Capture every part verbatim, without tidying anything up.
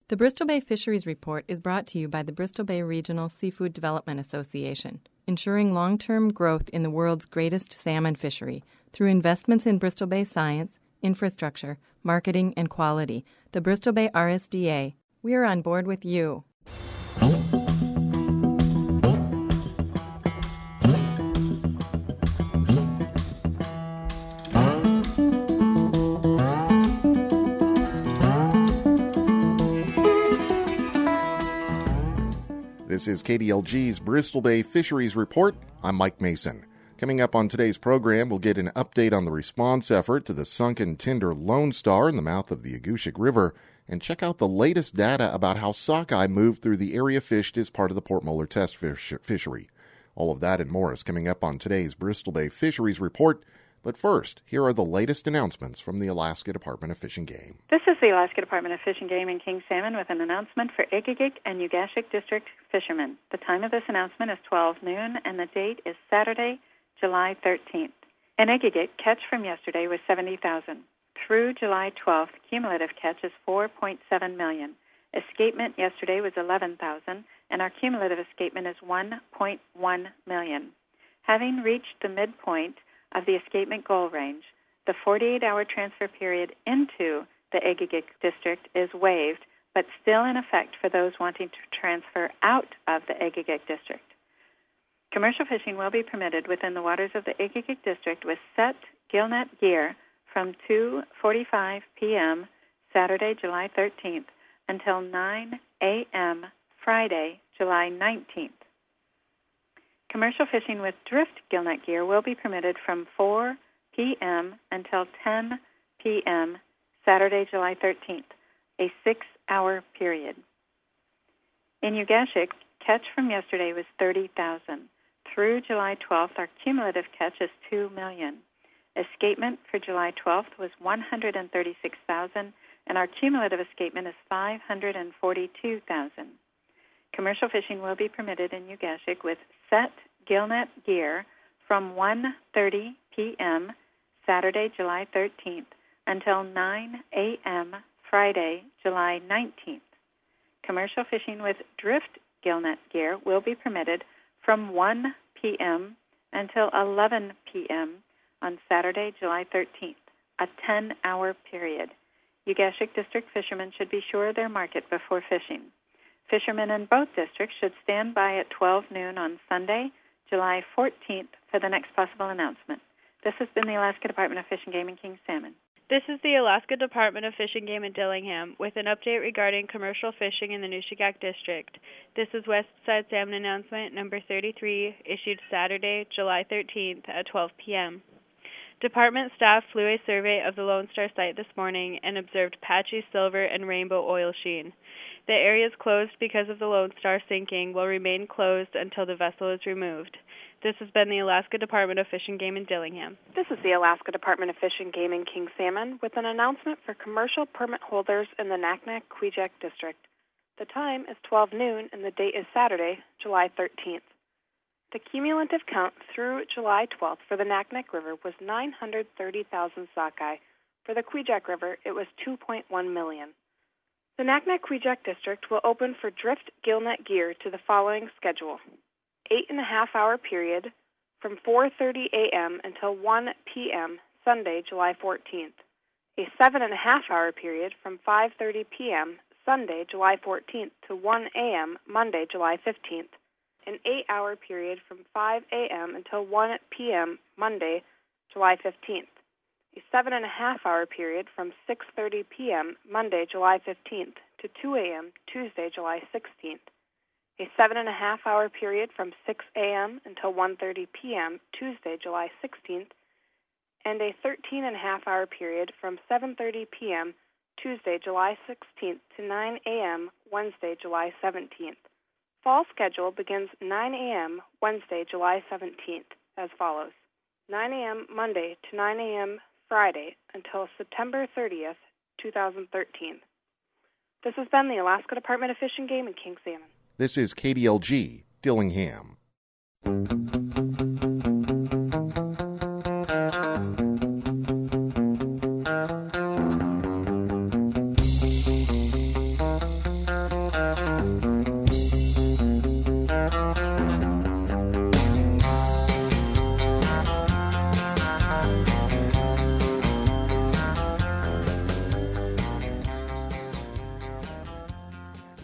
The Bristol Bay Fisheries Report is brought to you by the Bristol Bay Regional Seafood Development Association, ensuring long-term growth in the world's greatest salmon fishery through investments in Bristol Bay science, infrastructure, marketing, and quality. The Bristol Bay R S D A. We are on board with you. This is K D L G's Bristol Bay Fisheries Report. I'm Mike Mason. Coming up on today's program, we'll get an update on the response effort to the sunken tender Lone Star in the mouth of the Agushik River and check out the latest data about how sockeye moved through the area fished as part of the Port Moller test fish- fishery. All of that and more is coming up on today's Bristol Bay Fisheries Report. But first, here are the latest announcements from the Alaska Department of Fish and Game. This is the Alaska Department of Fish and Game and King Salmon with an announcement for Egegik and Ugashik District fishermen. The time of this announcement is twelve noon, and the date is Saturday, July thirteenth. In Egegik, catch from yesterday was seventy thousand. Through July twelfth, cumulative catch is four point seven million. Escapement yesterday was eleven thousand, and our cumulative escapement is one point one million. Having reached the midpoint of the escapement goal range, the forty-eight hour transfer period into the Egegik District is waived, but still in effect for those wanting to transfer out of the Egegik District. Commercial fishing will be permitted within the waters of the Egegik District with set gillnet gear from two forty-five p.m. Saturday, July thirteenth until nine a.m. Friday, July nineteenth. Commercial fishing with drift gillnet gear will be permitted from four p.m. until ten p.m. Saturday, July thirteenth, a six-hour period. In Ugashik, catch from yesterday was thirty thousand. Through July twelfth, our cumulative catch is two million. Escapement for July twelfth was one hundred thirty-six thousand, and our cumulative escapement is five hundred forty-two thousand. Commercial fishing will be permitted in Ugashik with set gillnet gear from one thirty p.m. Saturday, July thirteenth until nine a.m. Friday, July nineteenth. Commercial fishing with drift gillnet gear will be permitted from one p.m. until eleven p.m. on Saturday, July thirteenth, a ten-hour period. Ugashik District fishermen should be sure of their market before fishing. Fishermen in both districts should stand by at twelve noon on Sunday, July fourteenth, for the next possible announcement. This has been the Alaska Department of Fish and Game and King Salmon. This is the Alaska Department of Fish and Game in Dillingham with an update regarding commercial fishing in the Nushagak District. This is Westside Salmon Announcement number thirty-three, issued Saturday, July thirteenth at twelve p.m. Department staff flew a survey of the Lone Star site this morning and observed patchy silver and rainbow oil sheen. The areas closed because of the Lone Star sinking will remain closed until the vessel is removed. This has been the Alaska Department of Fish and Game in Dillingham. This is the Alaska Department of Fish and Game in King Salmon with an announcement for commercial permit holders in the Naknek-Kvichak District. The time is twelve noon and the date is Saturday, July thirteenth. The cumulative count through July twelfth for the Naknek River was nine hundred thirty thousand sockeye. For the Kvichak River, it was two point one million. The Naknek-Kvichak District will open for drift gillnet gear to the following schedule. Eight and a half hour period from four thirty a.m. until one p.m. Sunday, July fourteenth. A seven and a half hour period from five thirty p.m. Sunday, July fourteenth to one a.m. Monday, July fifteenth. An eight hour period from five a.m. until one p.m. Monday, July fifteenth. A seven and a half hour period from six thirty p.m. Monday, July fifteenth to two a.m. Tuesday, July sixteenth. A seven and a half hour period from six a.m. until one thirty p.m. Tuesday, July sixteenth, and a thirteen and a half hour period from seven thirty p.m. Tuesday, July sixteenth to nine a.m. Wednesday, July seventeenth. Fall schedule begins nine a.m. Wednesday, July seventeenth as follows. nine a.m. Monday to nine a.m. Friday until September thirtieth, two thousand thirteen. This has been the Alaska Department of Fish and Game and King Salmon. This is K D L G, Dillingham.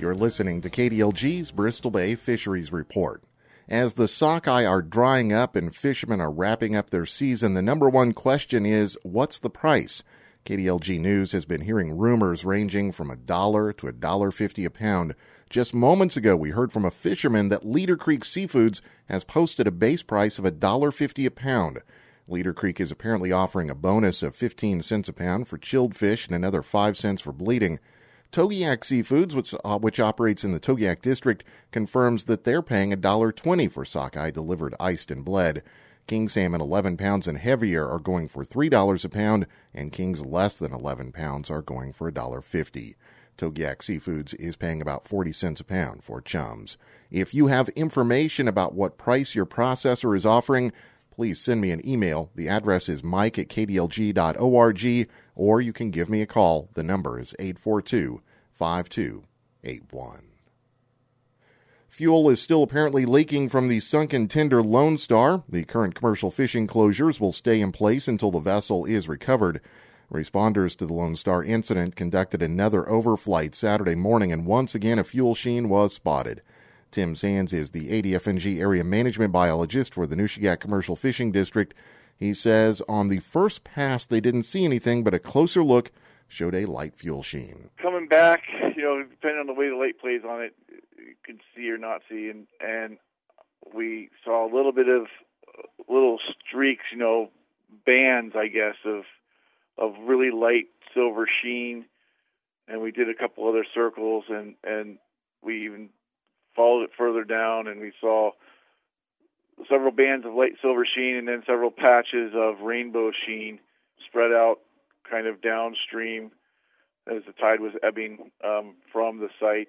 You're listening to K D L G's Bristol Bay Fisheries Report. As the sockeye are drying up and fishermen are wrapping up their season, the number one question is, what's the price? K D L G News has been hearing rumors ranging from a dollar to a dollar fifty a pound. Just moments ago, we heard from a fisherman that Leader Creek Seafoods has posted a base price of a dollar fifty a pound. Leader Creek is apparently offering a bonus of fifteen cents a pound for chilled fish and another five cents for bleeding. Togiak Seafoods, which, uh, which operates in the Togiak district, confirms that they're paying a dollar twenty for sockeye delivered iced and bled. King salmon eleven pounds and heavier are going for three dollars a pound, and kings less than eleven pounds are going for a dollar fifty. Togiak Seafoods is paying about forty cents a pound for chums. If you have information about what price your processor is offering, please send me an email. The address is mike at k d l g dot org, or you can give me a call. The number is eight four two, five two eight one. Fuel is still apparently leaking from the sunken tender Lone Star. The current commercial fishing closures will stay in place until the vessel is recovered. Responders to the Lone Star incident conducted another overflight Saturday morning, and once again a fuel sheen was spotted. Tim Sands is the A D F N G area management biologist for the Nushagak Commercial Fishing District. He says on the first pass they didn't see anything, but a closer look showed a light fuel sheen. Coming back, you know, depending on the way the light plays on it, you can see or not see, and, and we saw a little bit of little streaks, you know, bands, I guess, of of really light silver sheen, and we did a couple other circles, and, and we even followed it further down, and we saw several bands of light silver sheen and then several patches of rainbow sheen spread out kind of downstream as the tide was ebbing um, from the site.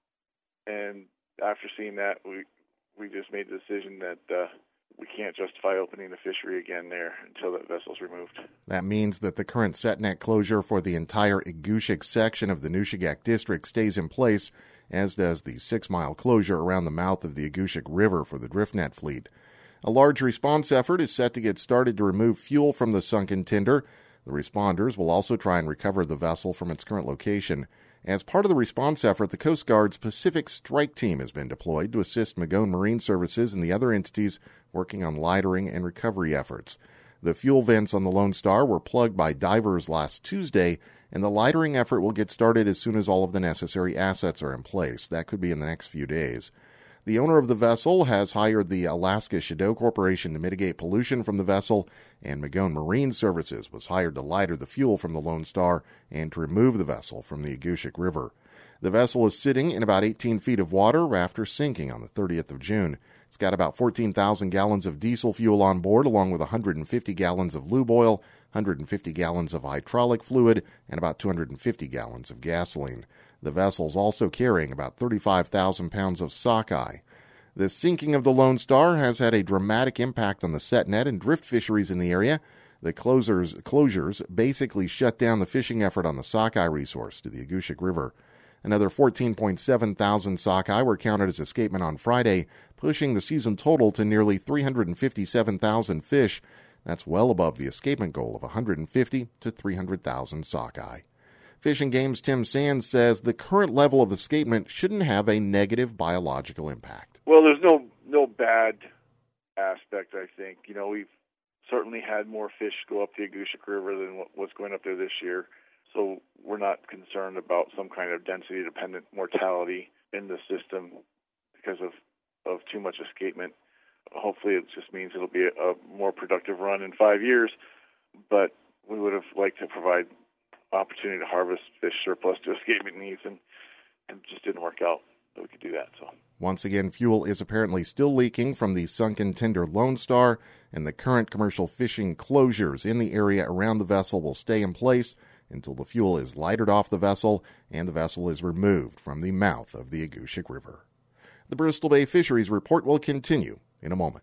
And after seeing that, we we just made the decision that uh, we can't justify opening the fishery again there until that vessel's removed. That means that the current setnet closure for the entire Egushik section of the Nushagak district stays in place, as does the six-mile closure around the mouth of the Egushik River for the driftnet fleet. A large response effort is set to get started to remove fuel from the sunken tinder. The responders will also try and recover the vessel from its current location. As part of the response effort, the Coast Guard's Pacific Strike Team has been deployed to assist Magone Marine Services and the other entities working on lightering and recovery efforts. The fuel vents on the Lone Star were plugged by divers last Tuesday, and the lightering effort will get started as soon as all of the necessary assets are in place. That could be in the next few days. The owner of the vessel has hired the Alaska Shadow Corporation to mitigate pollution from the vessel, and Magone Marine Services was hired to lighter the fuel from the Lone Star and to remove the vessel from the Egushik River. The vessel is sitting in about eighteen feet of water after sinking on the thirtieth of June. It's got about fourteen thousand gallons of diesel fuel on board, along with one hundred fifty gallons of lube oil, one hundred fifty gallons of hydraulic fluid, and about two hundred fifty gallons of gasoline. The vessel's also carrying about thirty-five thousand pounds of sockeye. The sinking of the Lone Star has had a dramatic impact on the setnet and drift fisheries in the area. The closures, closures basically shut down the fishing effort on the sockeye resource to the Egushik River. Another fourteen point seven thousand sockeye were counted as escapement on Friday, pushing the season total to nearly three hundred fifty-seven thousand fish. That's well above the escapement goal of one hundred fifty to three hundred thousand sockeye. Fish and Game's Tim Sands says the current level of escapement shouldn't have a negative biological impact. Well, there's no no bad aspect, I think. You know, we've certainly had more fish go up the Egushik River than what, what's going up there this year. So we're not concerned about some kind of density-dependent mortality in the system because of, of too much escapement. Hopefully it just means it'll be a, a more productive run in five years, but we would have liked to provide opportunity to harvest fish surplus to escapement needs, and, and it just didn't work out that we could do that. So once again, fuel is apparently still leaking from the sunken tender Lone Star, and the current commercial fishing closures in the area around the vessel will stay in place until the fuel is lightered off the vessel and the vessel is removed from the mouth of the Egushik River. The Bristol Bay Fisheries Report will continue in a moment.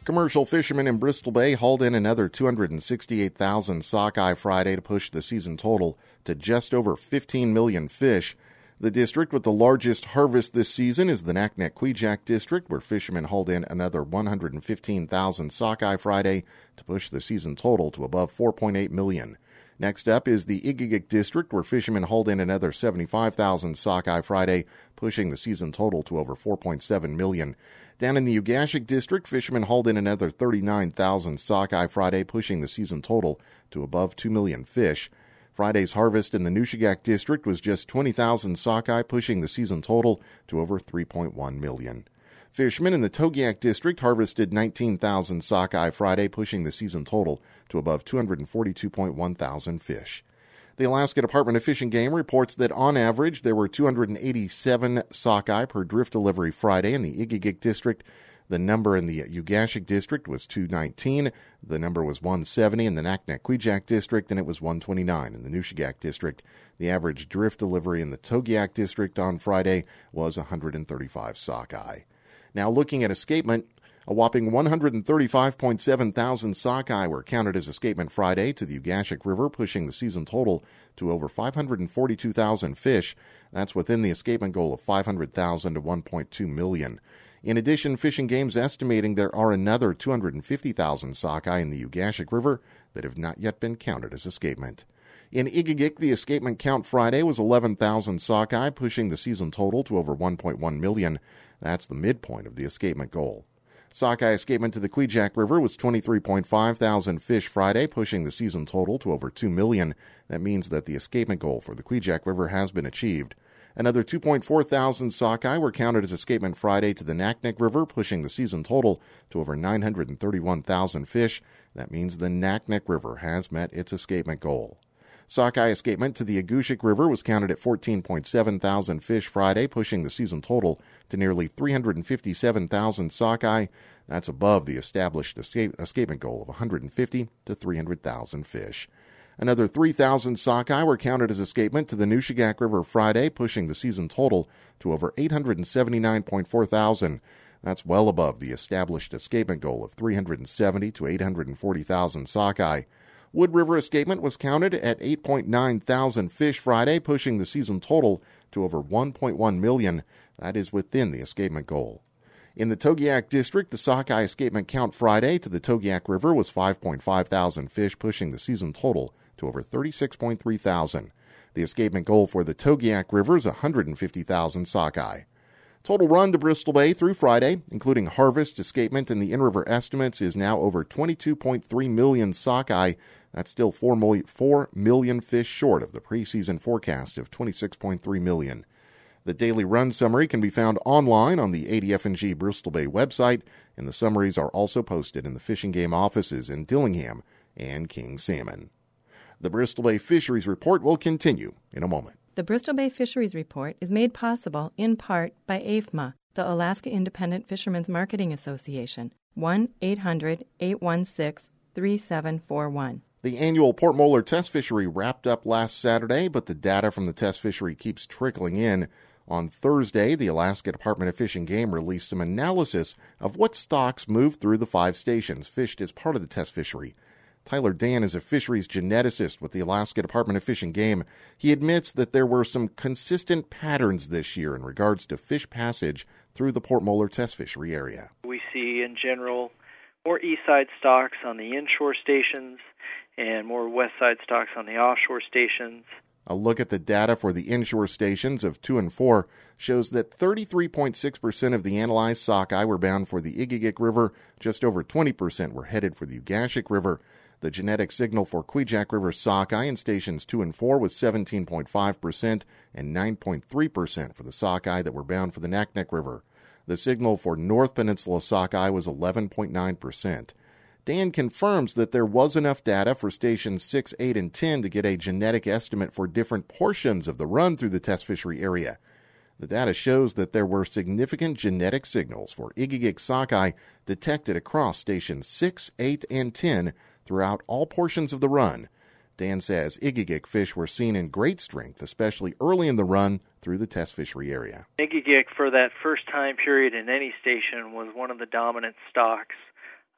Commercial fishermen in Bristol Bay hauled in another two hundred sixty-eight thousand sockeye Friday to push the season total to just over fifteen million fish. The district with the largest harvest this season is the Naknek-Kvichak district, where fishermen hauled in another one hundred fifteen thousand sockeye Friday to push the season total to above four point eight million. Next up is the Igigik district, where fishermen hauled in another seventy-five thousand sockeye Friday, pushing the season total to over four point seven million. Down in the Ugashik district, fishermen hauled in another thirty-nine thousand sockeye Friday, pushing the season total to above two million fish. Friday's harvest in the Nushagak district was just twenty thousand sockeye, pushing the season total to over three point one million. Fishermen in the Togiak district harvested nineteen thousand sockeye Friday, pushing the season total to above two hundred forty-two point one thousand fish. The Alaska Department of Fish and Game reports that on average there were two hundred eighty-seven sockeye per drift delivery Friday in the Igigik district. The number in the Ugashik district was two hundred nineteen. The number was one hundred seventy in the Naknek-Kvichak district, and it was one hundred twenty-nine in the Nushagak district. The average drift delivery in the Togiak district on Friday was one hundred thirty-five sockeye. Now looking at escapement, a whopping one hundred thirty-five point seven thousand sockeye were counted as escapement Friday to the Ugashik River, pushing the season total to over five hundred forty-two thousand fish. That's within the escapement goal of five hundred thousand to one point two million. In addition, Fish and Game's estimating there are another two hundred fifty thousand sockeye in the Ugashik River that have not yet been counted as escapement. In Igigik, the escapement count Friday was eleven thousand sockeye, pushing the season total to over one point one million. That's the midpoint of the escapement goal. Sockeye escapement to the Kvichak River was twenty-three point five thousand fish Friday, pushing the season total to over two million. That means that the escapement goal for the Kvichak River has been achieved. Another two point four thousand sockeye were counted as escapement Friday to the Naknek River, pushing the season total to over nine hundred thirty-one thousand fish. That means the Naknek River has met its escapement goal. Sockeye escapement to the Agushik River was counted at fourteen point seven thousand fish Friday, pushing the season total to nearly three hundred fifty-seven thousand sockeye. That's above the established escape, escapement goal of one hundred fifty to three hundred thousand fish. Another three thousand sockeye were counted as escapement to the Nushagak River Friday, pushing the season total to over eight hundred seventy-nine point four thousand. That's well above the established escapement goal of three hundred seventy to eight hundred forty thousand sockeye. Wood River escapement was counted at eight point nine thousand fish Friday, pushing the season total to over one point one million. That is within the escapement goal. In the Togiak district, the sockeye escapement count Friday to the Togiak River was five point five thousand fish, pushing the season total to over thirty-six point three thousand. The escapement goal for the Togiak River is one hundred fifty thousand sockeye. Total run to Bristol Bay through Friday, including harvest, escapement, and the in-river estimates, is now over twenty-two point three million sockeye. That's still four million fish short of the preseason forecast of twenty-six point three million. The daily run summary can be found online on the A D F N G Bristol Bay website, and the summaries are also posted in the Fish and Game offices in Dillingham and King Salmon. The Bristol Bay Fisheries Report will continue in a moment. The Bristol Bay Fisheries Report is made possible in part by A F M A, the Alaska Independent Fishermen's Marketing Association, one eight hundred eight one six three seven four one. The annual Port Molar test fishery wrapped up last Saturday, but the data from the test fishery keeps trickling in. On Thursday, the Alaska Department of Fish and Game released some analysis of what stocks moved through the five stations fished as part of the test fishery. Tyler Dan is a fisheries geneticist with the Alaska Department of Fish and Game. He admits that there were some consistent patterns this year in regards to fish passage through the Port Molar test fishery area. We see, in general, more east side stocks on the inshore stations and more west side stocks on the offshore stations. A look at the data for the inshore stations of two and four shows that thirty-three point six percent of the analyzed sockeye were bound for the Igigik River. Just over twenty percent were headed for the Ugashik River. The genetic signal for Kvichak River sockeye in stations two and four was seventeen point five percent and nine point three percent for the sockeye that were bound for the Naknek River. The signal for North Peninsula sockeye was eleven point nine percent. Dan confirms that there was enough data for stations six, eight, and ten to get a genetic estimate for different portions of the run through the test fishery area. The data shows that there were significant genetic signals for Igigik sockeye detected across stations six, eight, and ten throughout all portions of the run. Dan says Igigik fish were seen in great strength, especially early in the run through the test fishery area. Igigik, for that first time period in any station, was one of the dominant stocks.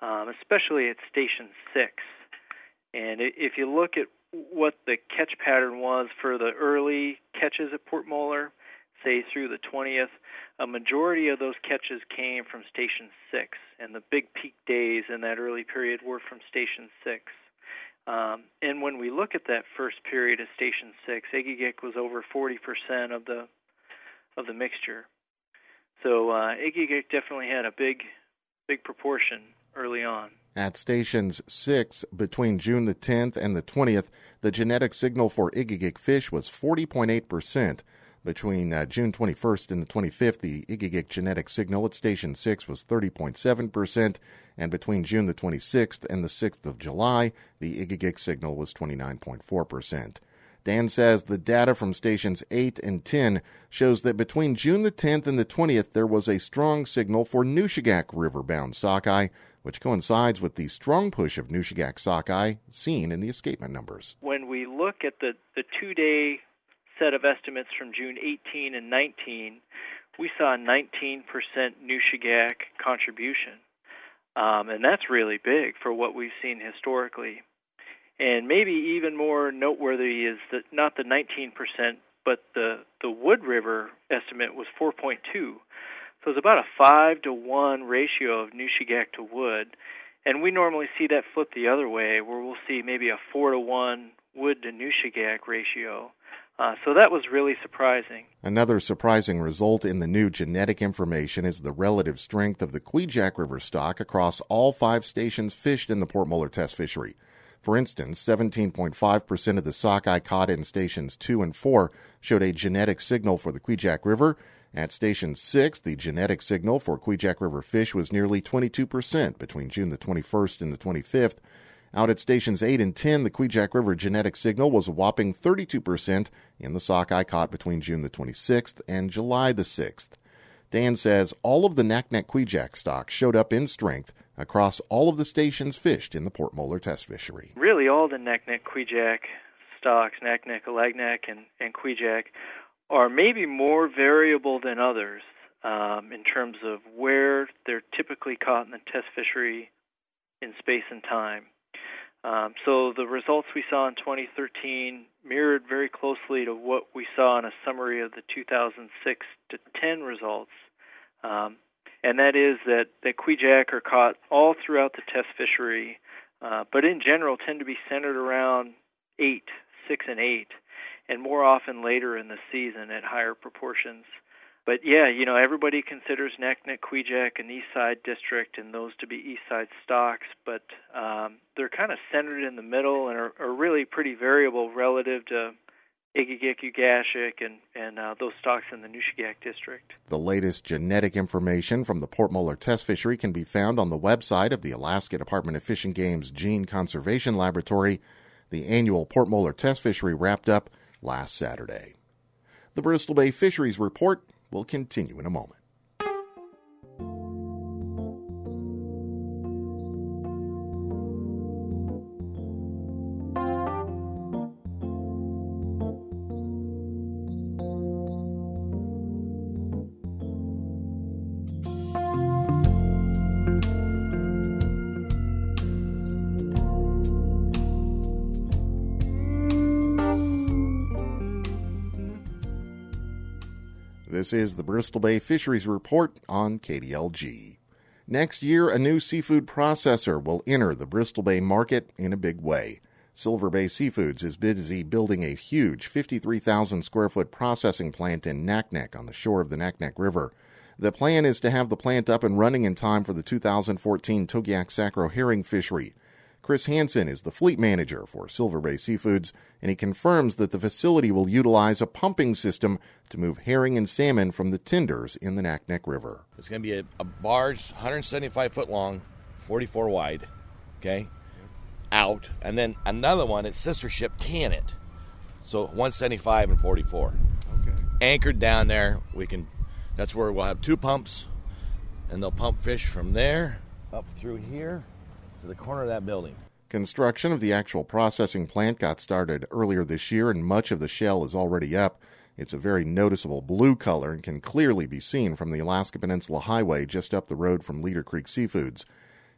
um, especially at Station six. And if you look at what the catch pattern was for the early catches at Port Moller, say through the twentieth, a majority of those catches came from Station six, and the big peak days in that early period were from Station six. Um, and when we look at that first period of Station six, Egegik was over forty percent of the of the mixture. So uh, Egegik definitely had a big, big proportion early on. At Stations six, between June the tenth and the twentieth, the genetic signal for Egegik fish was forty point eight percent. Between uh, June twenty-first and the twenty-fifth, the Egegik genetic signal at Station six was thirty point seven percent, and between June the twenty-sixth and the sixth of July, the Egegik signal was twenty-nine point four percent. Dan says the data from Stations eight and ten shows that between June the tenth and the twentieth, there was a strong signal for Nushagak River-bound sockeye, which coincides with the strong push of Nushagak sockeye seen in the escapement numbers. When we look at the, the two-day set of estimates from June eighteenth and nineteenth, we saw a nineteen percent Nushagak contribution. Um, and that's really big for what we've seen historically. And maybe even more noteworthy is that not the nineteen percent, but the, the Wood River estimate was four point two. So it's about a five to one ratio of Nushagak to Wood. And we normally see that flip the other way, where we'll see maybe a four to one Wood to Nushagak ratio. Uh, so that was really surprising. Another surprising result in the new genetic information is the relative strength of the Kvichak River stock across all five stations fished in the Port Moller test fishery. For instance, seventeen point five percent of the sockeye caught in Stations two and four showed a genetic signal for the Kvichak River. At Station six, the genetic signal for Kvichak River fish was nearly twenty-two percent between June the twenty-first and the twenty-fifth. Out at Stations eight and ten, the Kvichak River genetic signal was a whopping thirty-two percent in the sockeye caught between June the twenty-sixth and July the sixth. Dan says all of the Naknek Kvichak stock showed up in strength across all of the stations fished in the Port Moller test fishery. Really, all the Naknek Kvichak stocks, Naknek, Alagnak, and, and Kvichak, are maybe more variable than others um, in terms of where they're typically caught in the test fishery in space and time. Um, so the results we saw in twenty thirteen mirrored very closely to what we saw in a summary of the two thousand six to ten results. Um, and that is that, that Kvichak are caught all throughout the test fishery, uh, but in general tend to be centered around eight, six, and eight, and more often later in the season at higher proportions. But yeah, you know, everybody considers Naknek Kvichak an East Side district and those to be East Side stocks, but um, they're kind of centered in the middle and are, are really pretty variable relative to Egegik, Ugashik, and, and uh, those stocks in the Nushagak district. The latest genetic information from the Port Moller test fishery can be found on the website of the Alaska Department of Fish and Game's Gene Conservation Laboratory. The annual Port Moller test fishery wrapped up last Saturday. The Bristol Bay Fisheries Report will continue in a moment. This is the Bristol Bay Fisheries Report on K D L G. Next year, a new seafood processor will enter the Bristol Bay market in a big way. Silver Bay Seafoods is busy building a huge fifty-three thousand square foot processing plant in Naknek on the shore of the Naknek River. The plan is to have the plant up and running in time for the two thousand fourteen Togiak-Sacro herring fishery. Chris Hansen is the fleet manager for Silver Bay Seafoods, and he confirms that the facility will utilize a pumping system to move herring and salmon from the tenders in the Naknek River. It's going to be a, a barge, one hundred seventy-five foot long, forty-four wide, okay, out. And then another one, it's sister ship Tanit, so one seventy-five and forty-four. Okay. Anchored down there, we can. That's where we'll have two pumps, and they'll pump fish from there up through here to the corner of that building. Construction of the actual processing plant got started earlier this year, and much of the shell is already up. It's a very noticeable blue color and can clearly be seen from the Alaska Peninsula Highway just up the road from Leader Creek Seafoods.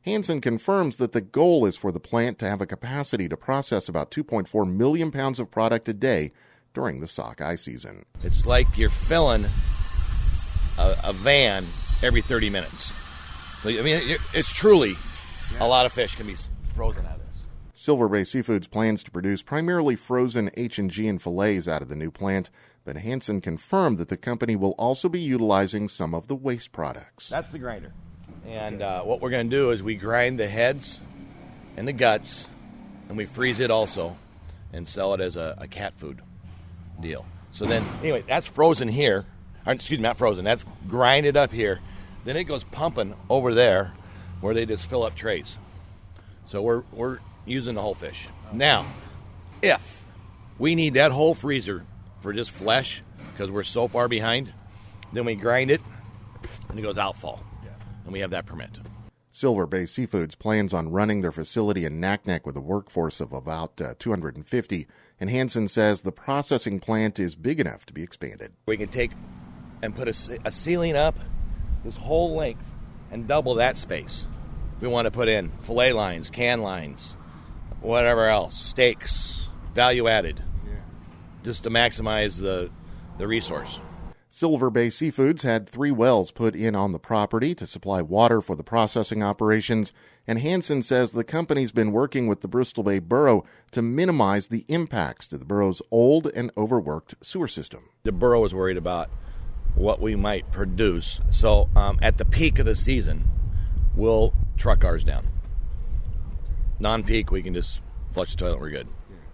Hansen confirms that the goal is for the plant to have a capacity to process about two point four million pounds of product a day during the sockeye season. It's like you're filling a, a van every thirty minutes. So, I mean, it's truly a lot of fish can be frozen out of this. Silver Bay Seafoods plans to produce primarily frozen H and G and fillets out of the new plant, but Hansen confirmed that the company will also be utilizing some of the waste products. That's the grinder. And uh, what we're going to do is we grind the heads and the guts, and we freeze it also and sell it as a, a cat food deal. So then, anyway, that's frozen here. Or, excuse me, not frozen. That's grinded up here. Then it goes pumping over there where they just fill up trays. So we're we're using the whole fish. Now, if we need that whole freezer for just flesh because we're so far behind, then we grind it and it goes outfall. And we have that permit. Silver Bay Seafoods plans on running their facility in Naknek with a workforce of about uh, two hundred fifty, and Hansen says the processing plant is big enough to be expanded. We can take and put a, a ceiling up this whole length and double that space. We want to put in fillet lines, can lines, whatever else, steaks, value added, yeah. just to maximize the the resource. Silver Bay Seafoods had three wells put in on the property to supply water for the processing operations, and Hansen says the company's been working with the Bristol Bay Borough to minimize the impacts to the borough's old and overworked sewer system. The borough was worried about what we might produce, so um, at the peak of the season, we'll truck ours down. Non-peak, we can just flush the toilet, we're good.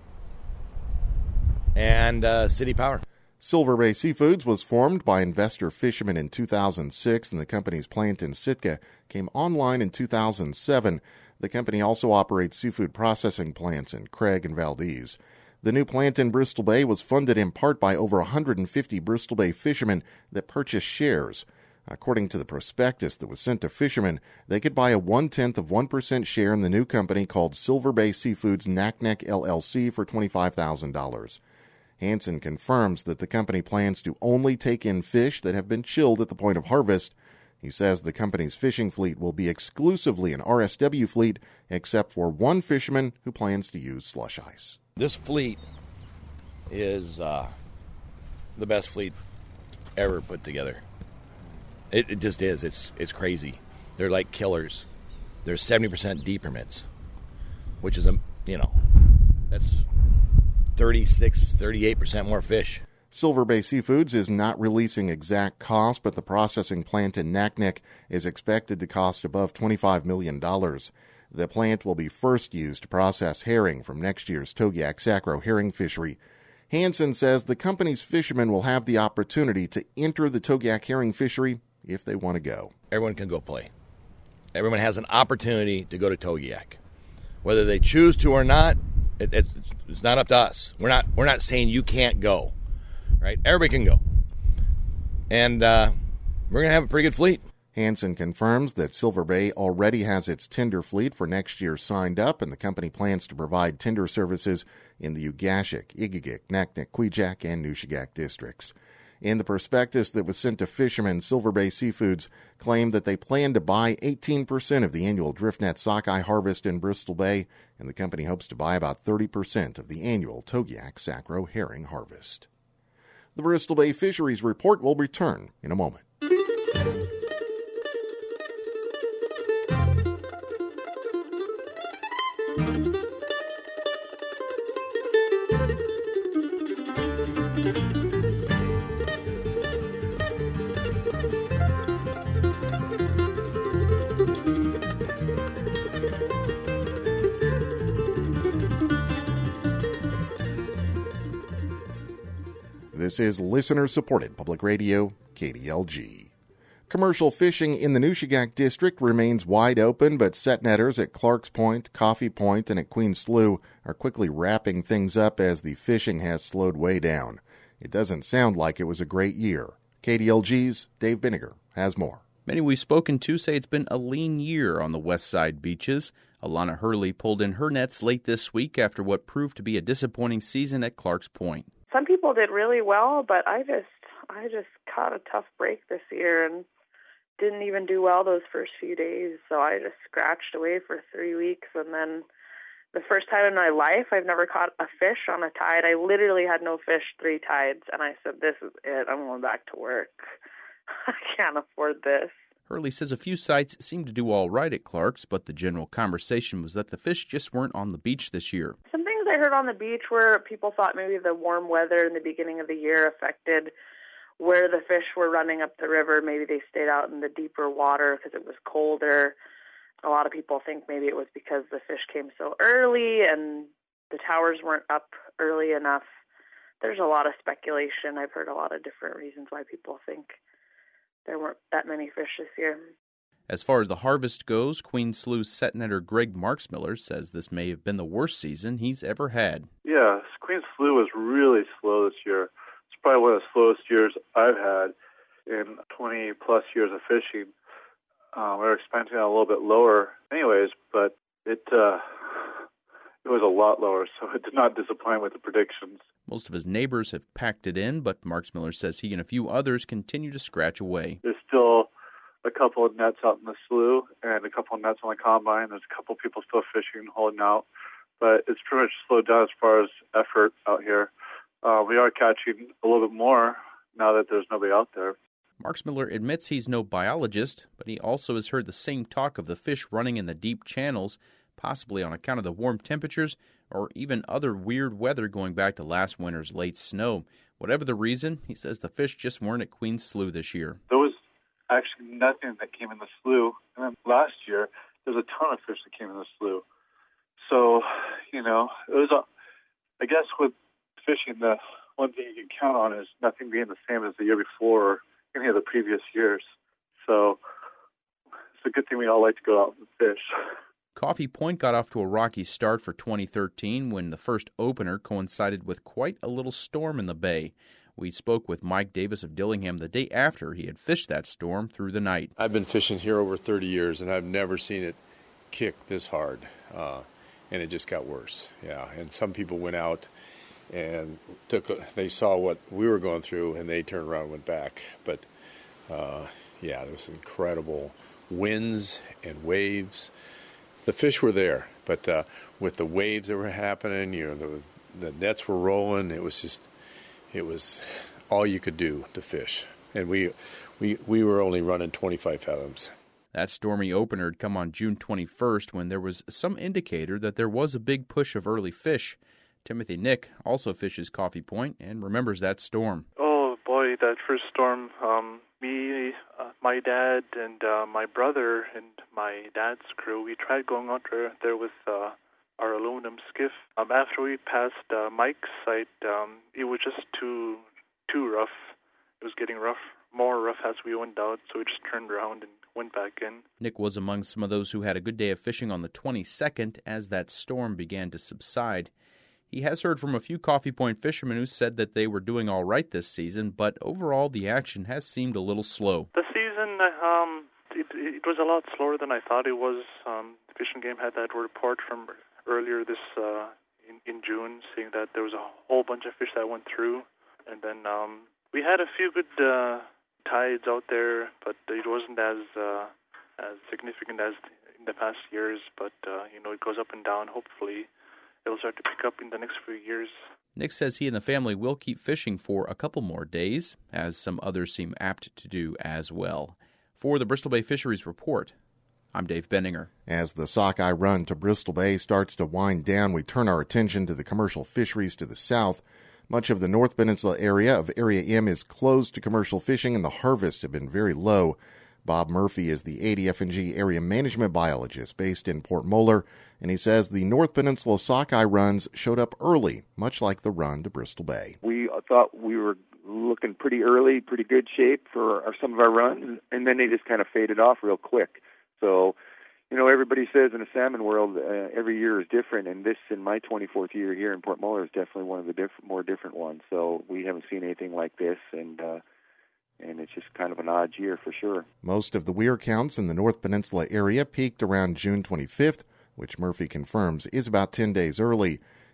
And uh, city power. Silver Bay Seafoods was formed by investor fishermen in two thousand six, and the company's plant in Sitka came online in two thousand seven. The company also operates seafood processing plants in Craig and Valdez. The new plant in Bristol Bay was funded in part by over one hundred fifty Bristol Bay fishermen that purchased shares. According to the prospectus that was sent to fishermen, they could buy a one-tenth of one percent share in the new company called Silver Bay Seafoods Naknek L L C for twenty-five thousand dollars. Hansen confirms that the company plans to only take in fish that have been chilled at the point of harvest. He says the company's fishing fleet will be exclusively an R S W fleet, except for one fisherman who plans to use slush ice. This fleet is uh, the best fleet ever put together. It, it just is. It's it's crazy. They're like killers. They're seventy percent D permits, which is, a you know, that's thirty-six, thirty-eight percent more fish. Silver Bay Seafoods is not releasing exact cost, but the processing plant in Naknek is expected to cost above twenty-five million dollars. The plant will be first used to process herring from next year's Togiak-Sacro herring fishery. Hansen says the company's fishermen will have the opportunity to enter the Togiak herring fishery if they want to go. Everyone can go play. Everyone has an opportunity to go to Togiak. Whether they choose to or not, it, it's, it's not up to us. We're not we're not saying you can't go, right? Everybody can go. And uh, we're going to have a pretty good fleet. Hansen confirms that Silver Bay already has its tender fleet for next year signed up, and the company plans to provide tender services in the Ugashik, Igigik, Naknek, Kwijak, and Nushagak districts. In the prospectus that was sent to fishermen, Silver Bay Seafoods claimed that they plan to buy eighteen percent of the annual driftnet sockeye harvest in Bristol Bay, and the company hopes to buy about thirty percent of the annual Togiak-Sacro herring harvest. The Bristol Bay Fisheries Report will return in a moment. This is listener-supported public radio, K D L G. Commercial fishing in the Nushagak district remains wide open, but set netters at Clark's Point, Coffee Point, and at Queen Slough are quickly wrapping things up as the fishing has slowed way down. It doesn't sound like it was a great year. K D L G's Dave Binniger has more. Many we've spoken to say it's been a lean year on the west side beaches. Alana Hurley pulled in her nets late this week after what proved to be a disappointing season at Clark's Point. Some people did really well, but I just I just caught a tough break this year, and didn't even do well those first few days, so I just scratched away for three weeks, and then the first time in my life I've never caught a fish on a tide. I literally had no fish three tides, and I said, this is it. I'm going back to work. I can't afford this. Hurley says a few sites seemed to do all right at Clark's, but the general conversation was that the fish just weren't on the beach this year. Some things I heard on the beach were people thought maybe the warm weather in the beginning of the year affected where the fish were running up the river. Maybe they stayed out in the deeper water because it was colder. A lot of people think maybe it was because the fish came so early and the towers weren't up early enough. There's a lot of speculation. I've heard a lot of different reasons why people think there weren't that many fish this year. As far as the harvest goes, Queen Slew's set netter Greg Marksmiller says this may have been the worst season he's ever had. Yeah, Queen Slew was really slow this year. It's probably one of the slowest years I've had in twenty-plus years of fishing. Um, we were expecting it a little bit lower anyways, but it uh, it was a lot lower, so it did not disappoint with the predictions. Most of his neighbors have packed it in, but Marksmiller says he and a few others continue to scratch away. There's still a couple of nets out in the slough and a couple of nets on the combine. There's a couple of people still fishing, holding out, but it's pretty much slowed down as far as effort out here. Uh, we are catching a little bit more now that there's nobody out there. Marksmiller admits he's no biologist, but he also has heard the same talk of the fish running in the deep channels, possibly on account of the warm temperatures or even other weird weather going back to last winter's late snow. Whatever the reason, he says the fish just weren't at Queen Slough this year. There was actually nothing that came in the slough. And then last year, there was a ton of fish that came in the slough. So, you know, it was, a, I guess with fishing, the one thing you can count on is nothing being the same as the year before or any of the previous years. So it's a good thing we all like to go out and fish. Coffee Point got off to a rocky start for twenty thirteen when the first opener coincided with quite a little storm in the bay. We spoke with Mike Davis of Dillingham the day after he had fished that storm through the night. I've been fishing here over thirty years, and I've never seen it kick this hard, uh, and it just got worse. Yeah, and some people went out and took. A, they saw what we were going through, and they turned around and went back. But uh, yeah, there was incredible winds and waves. The fish were there, but uh, with the waves that were happening, you know, the, the nets were rolling. It was just, it was all you could do to fish, and we, we, we were only running twenty-five fathoms. That stormy opener had come on June twenty-first when there was some indicator that there was a big push of early fish. Timothy Nick also fishes Coffee Point and remembers that storm. Oh boy, that first storm. Um, me, uh, my dad, and uh, my brother, and my dad's crew, we tried going out there, there with uh, our aluminum skiff. Um, after we passed uh, Mike's site, um, it was just too too rough. It was getting rough, more rough as we went out, so we just turned around and went back in. Nick was among some of those who had a good day of fishing on the twenty-second as that storm began to subside. He has heard from a few Coffee Point fishermen who said that they were doing all right this season, but overall the action has seemed a little slow. The season, um, it, it was a lot slower than I thought it was. Um, the Fish and Game had that report from earlier this uh, in, in June, saying that there was a whole bunch of fish that went through, and then um, we had a few good uh, tides out there, but it wasn't as uh, as significant as in the past years. But uh, you know, it goes up and down. Hopefully it'll start to pick up in the next few years. Nick says he and the family will keep fishing for a couple more days, as some others seem apt to do as well. For the Bristol Bay Fisheries Report, I'm Dave Benninger. As the sockeye run to Bristol Bay starts to wind down, we turn our attention to the commercial fisheries to the south. Much of the North Peninsula area of Area M is closed to commercial fishing, and the harvests have been very low. Bob Murphy is the A D F N G area management biologist based in Port Moller, and he says the North Peninsula sockeye runs showed up early, much like the run to Bristol Bay. We thought we were looking pretty early, pretty good shape for our, some of our runs, and then they just kind of faded off real quick. So, you know, everybody says in the salmon world uh, every year is different, and this, in my twenty-fourth year here in Port Moller, is definitely one of the diff- more different ones. So we haven't seen anything like this, and uh, and it's just kind of an odd year for sure. Most of the weir counts in the North Peninsula area peaked around June twenty-fifth, which Murphy confirms is about ten days early.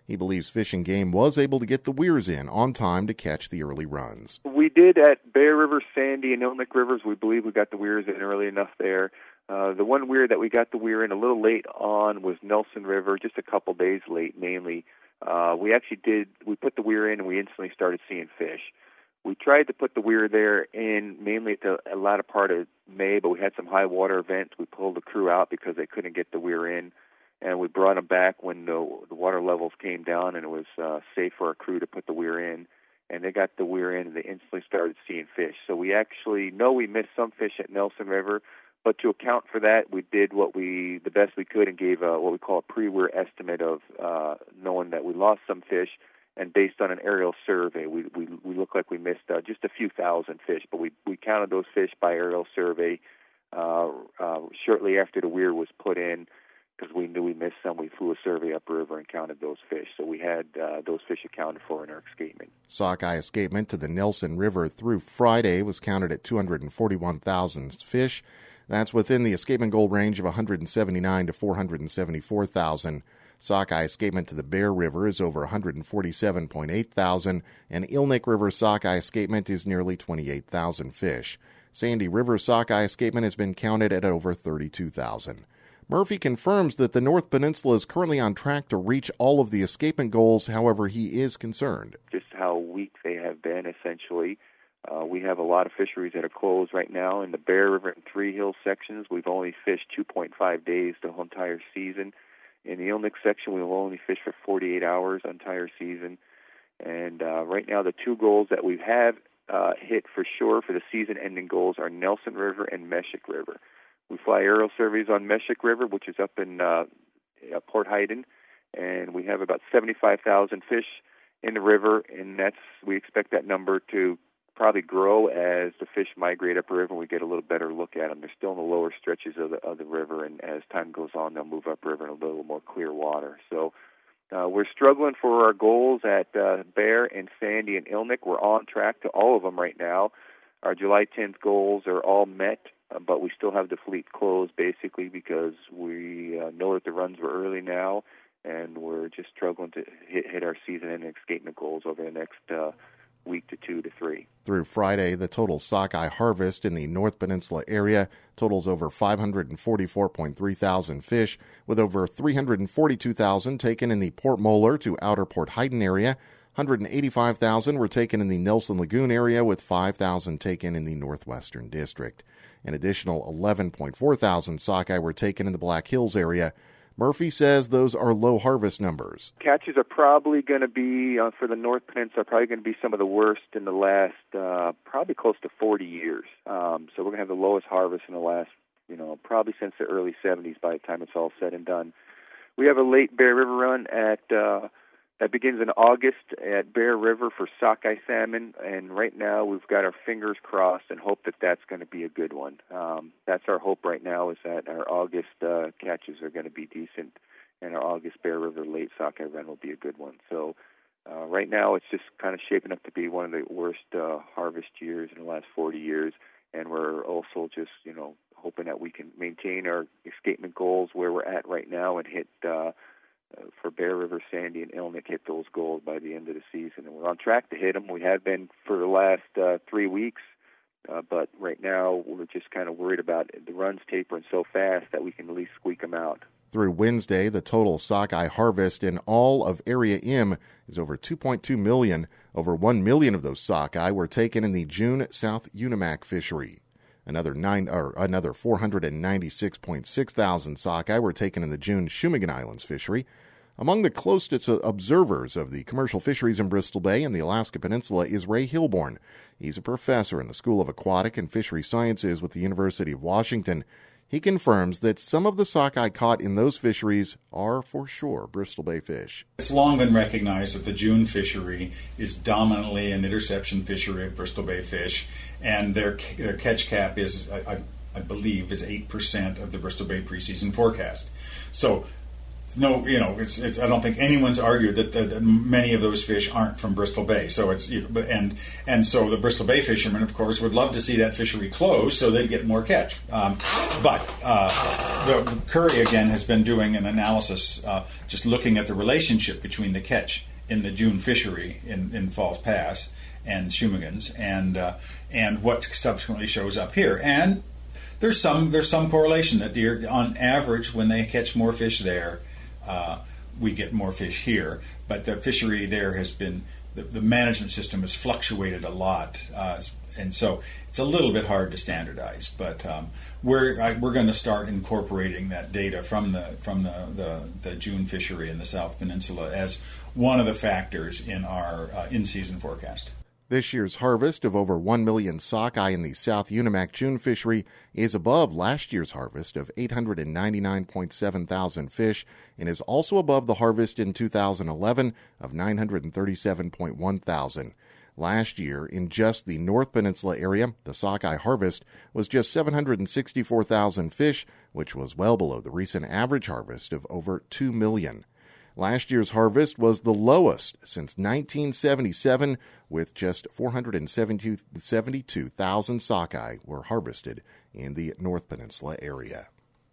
He believes Fish and Game was able to get the weirs in on time to catch the early runs. We did at Bear River, Sandy, and Ilnik Rivers. We believe we got the weirs in early enough there. Uh, the one weir that we got the weir in a little late on was Nelson River, just a couple days late mainly. Uh, we actually did, we put the weir in and we instantly started seeing fish. We tried to put the weir there in mainly at the latter part of May, but we had some high water events. We pulled the crew out because they couldn't get the weir in, and we brought them back when the, the water levels came down and it was uh, safe for our crew to put the weir in. And they got the weir in and they instantly started seeing fish. So we actually know we missed some fish at Nelson River, but to account for that, we did what we the best we could and gave a, what we call a pre-weir estimate of uh, knowing that we lost some fish. And based on an aerial survey, we we, we look like we missed uh, just a few thousand fish, but we, we counted those fish by aerial survey uh, uh, shortly after the weir was put in, because we knew we missed some. We flew a survey upriver and counted those fish. So we had uh, those fish accounted for in our escapement. Sockeye escapement to the Nelson River through Friday was counted at two hundred forty-one thousand fish. That's within the escapement goal range of one hundred seventy-nine to four hundred seventy-four thousand. Sockeye escapement to the Bear River is over one hundred forty-seven point eight thousand, and Ilnik River sockeye escapement is nearly twenty-eight thousand fish. Sandy River sockeye escapement has been counted at over thirty-two thousand. Murphy confirms that the North Peninsula is currently on track to reach all of the escapement goals. However, he is concerned. Just how weak they have been, essentially. Uh, we have a lot of fisheries that are closed right now. In the Bear River and Three Hills sections, we've only fished two point five days the whole entire season. In the Ilnik section, we've only fished for forty-eight hours the entire season. And uh, right now, the two goals that we have uh, hit for sure for the season-ending goals are Nelson River and Meshick River. We fly aerial surveys on Meshick River, which is up in uh, Port Hayden, and we have about seventy-five thousand fish in the river, and that's we expect that number to probably grow as the fish migrate upriver and we get a little better look at them. They're still in the lower stretches of the, of the river, and as time goes on, they'll move upriver in a little more clear water. So uh, we're struggling for our goals at uh, Bear and Sandy and Ilnik. We're on track to all of them right now. Our July tenth goals are all met, uh, but we still have the fleet closed basically because we uh, know that the runs were early now, and we're just struggling to hit, hit our season and escapement goals over the next uh, week to two to three. Through Friday, the total sockeye harvest in the North Peninsula area totals over five hundred forty-four point three thousand fish, with over three hundred forty-two thousand taken in the Port Moller to Outer Port Hayden area. one hundred eighty-five thousand were taken in the Nelson Lagoon area, with five thousand taken in the Northwestern District. An additional eleven point four thousand sockeye were taken in the Black Hills area. Murphy says those are low harvest numbers. Catches are probably going to be, uh, for the North Peninsula, probably going to be some of the worst in the last, uh, probably close to forty years. Um, so we're going to have the lowest harvest in the last, you know, probably since the early seventies by the time it's all said and done. We have a late Bear River run at uh, that begins in August at Bear River for sockeye salmon, and right now we've got our fingers crossed and hope that that's going to be a good one. Um, that's our hope right now, is that our August uh, catches are going to be decent, and our August Bear River late sockeye run will be a good one. So uh, right now it's just kind of shaping up to be one of the worst uh, harvest years in the last forty years, and we're also just, you know, hoping that we can maintain our escapement goals where we're at right now and hit uh, Uh, for Bear River, Sandy, and Ilnik, hit those goals by the end of the season. And we're on track to hit them. We have been for the last uh, three weeks, uh, but right now we're just kind of worried about the runs tapering so fast that we can at least squeak them out. Through Wednesday, the total sockeye harvest in all of Area M is over two point two million. Over one million of those sockeye were taken in the June South Unimak fishery. Another nine or another four hundred ninety-six point six thousand sockeye were taken in the June Shumagon Islands fishery. Among the closest observers of the commercial fisheries in Bristol Bay and the Alaska Peninsula is Ray Hilborn. He's a professor in the School of Aquatic and Fishery Sciences with the University of Washington. He confirms that some of the sockeye caught in those fisheries are for sure Bristol Bay fish. It's long been recognized that the June fishery is dominantly an interception fishery of Bristol Bay fish, and their, their catch cap is, I, I believe, is eight percent of the Bristol Bay preseason forecast. So no, you know, it's, it's. I don't think anyone's argued that, that, that many of those fish aren't from Bristol Bay. So it's, you know, and and so the Bristol Bay fishermen, of course, would love to see that fishery close so they'd get more catch. Um, but uh, the, Curry again has been doing an analysis, uh, just looking at the relationship between the catch in the June fishery in, in Falls Pass and Shumagins, and uh, and what subsequently shows up here. And there's some there's some correlation that deer, on average, when they catch more fish there, uh, we get more fish here. But the fishery there has been, the, the management system has fluctuated a lot, uh, and so it's a little bit hard to standardize. But um, we're I, we're going to start incorporating that data from the from the, the, the June fishery in the South Peninsula as one of the factors in our uh, in-season forecast. This year's harvest of over one million sockeye in the South Unimac June fishery is above last year's harvest of eight hundred ninety-nine point seven thousand fish and is also above the harvest in two thousand eleven of nine hundred thirty-seven point one thousand. Last year, in just the North Peninsula area, the sockeye harvest was just seven hundred sixty-four thousand fish, which was well below the recent average harvest of over two million. Last year's harvest was the lowest since nineteen seventy-seven, with just four hundred seventy-two thousand sockeye were harvested in the North Peninsula area.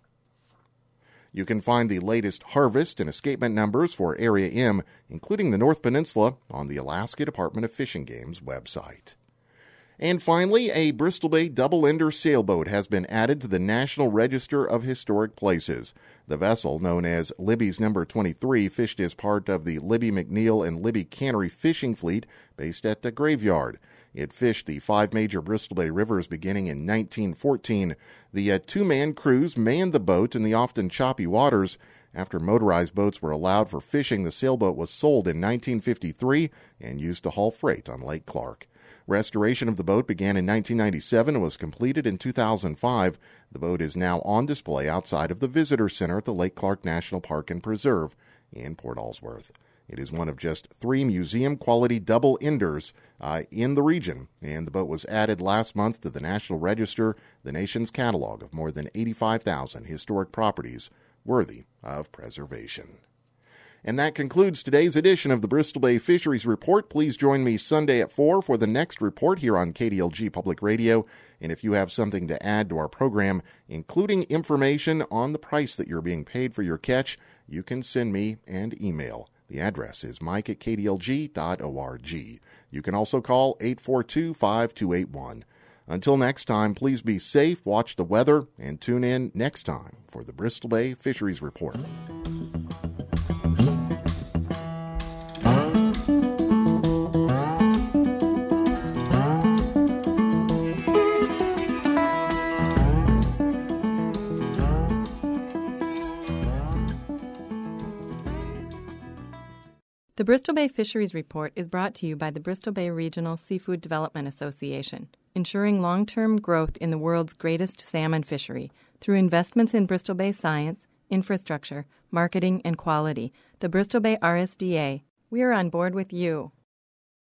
You can find the latest harvest and escapement numbers for Area M, including the North Peninsula, on the Alaska Department of Fish and Game's website. And finally, a Bristol Bay double-ender sailboat has been added to the National Register of Historic Places. The vessel, known as Libby's Number twenty-three, fished as part of the Libby McNeil and Libby Cannery fishing fleet based at the Graveyard. It fished the five major Bristol Bay rivers beginning in nineteen fourteen. The uh, two-man crews manned the boat in the often choppy waters. After motorized boats were allowed for fishing, the sailboat was sold in nineteen fifty-three and used to haul freight on Lake Clark. Restoration of the boat began in nineteen ninety-seven and was completed in two thousand five. The boat is now on display outside of the Visitor Center at the Lake Clark National Park and Preserve in Port Ellsworth. It is one of just three museum-quality double-enders uh, in the region, and the boat was added last month to the National Register, the nation's catalog of more than eighty-five thousand historic properties worthy of preservation. And that concludes today's edition of the Bristol Bay Fisheries Report. Please join me Sunday at four for the next report here on K D L G Public Radio. And if you have something to add to our program, including information on the price that you're being paid for your catch, you can send me an email. The address is mike at k d l g dot org. You can also call eight four two, five two eight one. Until next time, please be safe, watch the weather, and tune in next time for the Bristol Bay Fisheries Report. The Bristol Bay Fisheries Report is brought to you by the Bristol Bay Regional Seafood Development Association, ensuring long-term growth in the world's greatest salmon fishery through investments in Bristol Bay science, infrastructure, marketing, and quality. The Bristol Bay R S D A. We are on board with you.